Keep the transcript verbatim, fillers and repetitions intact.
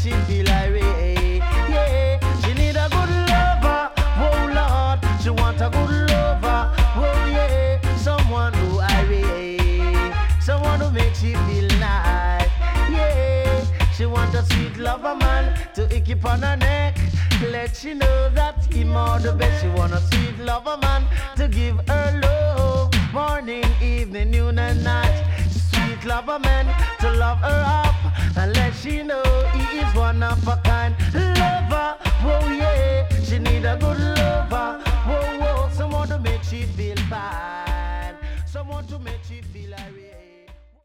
she feel irate. Yeah, she need a good lover. Oh Lord, she want a good lover. Oh yeah, someone who irate, someone who makes she feel nice. Yeah, she want a sweet lover man to keep on her neck. Let she know that him all the best. She want a sweet lover man to give her love, morning, evening, noon and night. Sweet lover man to love her up and let she know he is one of a kind. Lover, oh yeah, she need a good lover. Whoa, whoa, someone to make she feel fine, someone to make she feel irate.